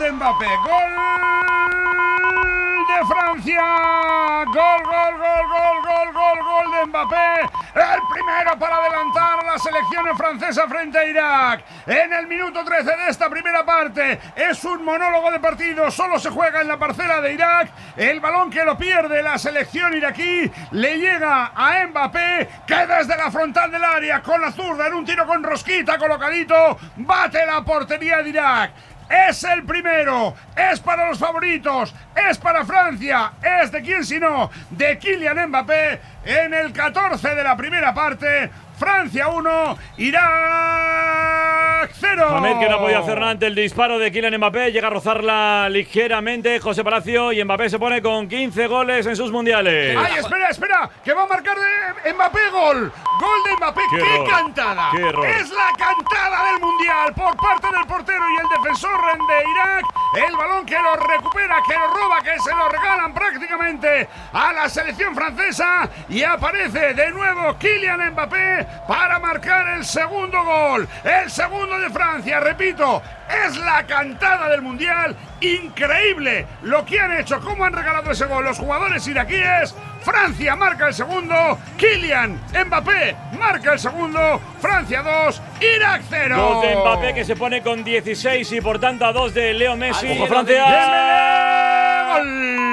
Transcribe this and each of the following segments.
de Mbappé, gol de Francia, gol de Mbappé, el primero para adelantar a la selección francesa frente a Irak. En el minuto 13 de esta primera parte es un monólogo de partido, solo se juega en la parcela de Irak. El balón que lo pierde la selección iraquí le llega a Mbappé, que desde la frontal del área con la zurda en un tiro con rosquita colocadito bate la portería de Irak. Es el primero, es para los favoritos, es para Francia, es de quién sino de Kylian Mbappé en el 14 de la primera parte. Francia 1, Irak 0. Mohamed, que no podía hacer nada ante el disparo de Kylian Mbappé, llega a rozarla ligeramente José Palacio y Mbappé se pone con 15 goles en sus mundiales. ¡Ay, espera! Que va a marcar de Mbappé gol. Gol de Mbappé, ¡qué cantada! ¡Qué error! Es la cantada del Mundial por parte del portero y el defensor de Irak. El balón que lo recupera, que lo roba, que se lo regalan prácticamente a la selección francesa y aparece de nuevo Kylian Mbappé para marcar el segundo gol, el segundo de Francia. Repito, es la cantada del Mundial. Increíble lo que han hecho, cómo han regalado ese gol los jugadores iraquíes. Francia marca el segundo, Kylian Mbappé marca el segundo, Francia 2, Irak 0. 2 de Mbappé, que se pone con 16 y por tanto a 2 de Leo Messi. ¡Ojo, Francia! ¡Gol!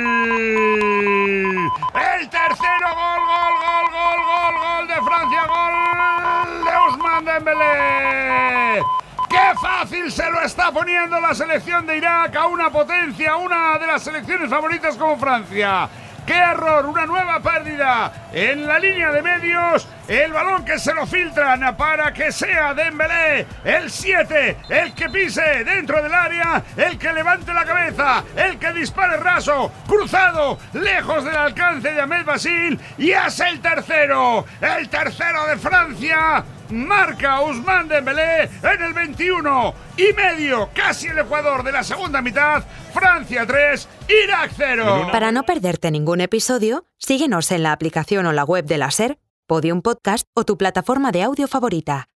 El tercero, gol de Francia, gol de Ousmane Dembélé. ¡Qué fácil se lo está poniendo la selección de Irak a una potencia, una de las selecciones favoritas como Francia! ¡Qué error! Una nueva pérdida en la línea de medios. El balón que se lo filtran para que sea Dembélé, el 7, el que pise dentro del área, el que levante la cabeza, el que dispare raso, cruzado, lejos del alcance de Ahmed Basil. Y es el tercero de Francia. Marca Ousmane Dembélé en el 21,5, casi el ecuador de la segunda mitad. Francia 3, Irak 0. Para no perderte ningún episodio, síguenos en la aplicación o la web de la SER, Podium Podcast o tu plataforma de audio favorita.